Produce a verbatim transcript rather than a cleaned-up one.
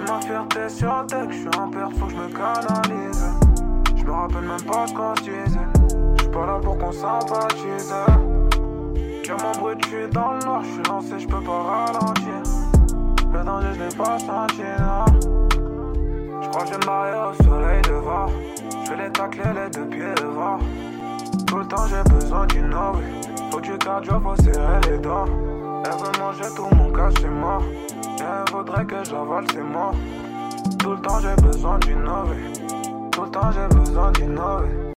ma fierté sur deck, j'suis en perte, faut que j'me canalise. J'me rappelle même pas ce qu'on se disait. J'suis pas là pour qu'on sympathise. Y'a mon bruit, j'suis dans le noir, j'suis lancé, j'peux pas ralentir. Le danger, j'l'ai pas senti, non. J'crois que j'vais me barrer au soleil devant. J'fais les tacler les deux pieds devant. Tout le temps j'ai besoin d'innover. Faut du cardio, faut serrer les dents. Elle veut manger tout mon cas, c'est mort. Et elle voudrait que j'avale, c'est mort. Tout le temps j'ai besoin d'innover. Tout le temps j'ai besoin d'innover.